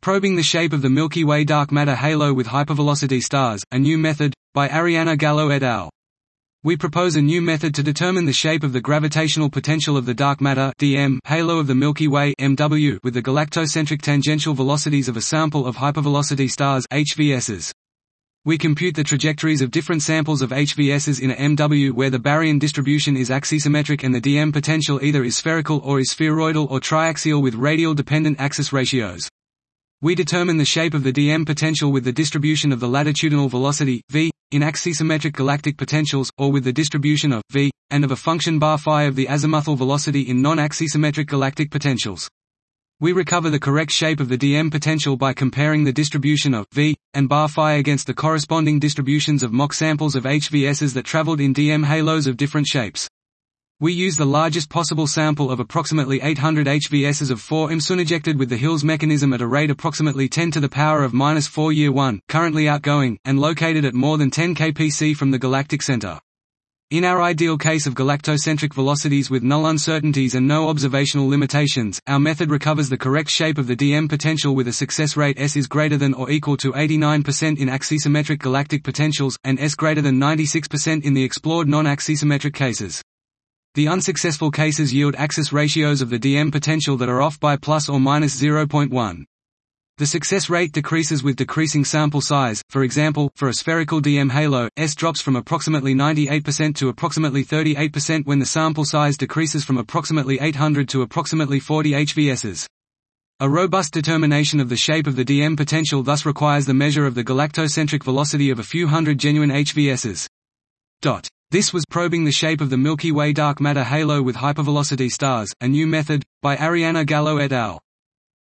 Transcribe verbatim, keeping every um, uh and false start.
Probing the shape of the Milky Way dark matter halo with hypervelocity stars, a new method, by Ariana Gallo et al. We propose a new method to determine the shape of the gravitational potential of the dark matter D M halo of the Milky Way M W with the galactocentric tangential velocities of a sample of hypervelocity stars H V Ss. We compute the trajectories of different samples of H V Ss in a M W where the baryon distribution is axisymmetric and the D M potential either is spherical or is spheroidal or triaxial with radial-dependent axis ratios. We determine the shape of the D M potential with the distribution of the latitudinal velocity, v, in axisymmetric galactic potentials, or with the distribution of, v, and of a function bar phi of the azimuthal velocity in non-axisymmetric galactic potentials. We recover the correct shape of the D M potential by comparing the distribution of, v, and bar phi against the corresponding distributions of mock samples of H V Ss that traveled in D M halos of different shapes. We use the largest possible sample of approximately eight hundred H V Ss of four M sunejected with the Hills mechanism at a rate approximately ten to the power of minus four year one, currently outgoing, and located at more than ten kilometers per second from the galactic center. In our ideal case of galactocentric velocities with null uncertainties and no observational limitations, our method recovers the correct shape of the D M potential with a success rate S is greater than or equal to eighty-nine percent in axisymmetric galactic potentials, and S greater than ninety-six percent in the explored non-axisymmetric cases. The unsuccessful cases yield axis ratios of the D M potential that are off by plus or minus zero point one. The success rate decreases with decreasing sample size. For example, for a spherical D M halo, S drops from approximately ninety-eight percent to approximately thirty-eight percent when the sample size decreases from approximately eight hundred to approximately forty H V Ss. A robust determination of the shape of the D M potential thus requires the measure of the galactocentric velocity of a few hundred genuine H V Ss. Dot. This was Probing the Shape of the Milky Way Dark Matter Halo with Hypervelocity Stars, a New Method, by Ariana Gallo et al.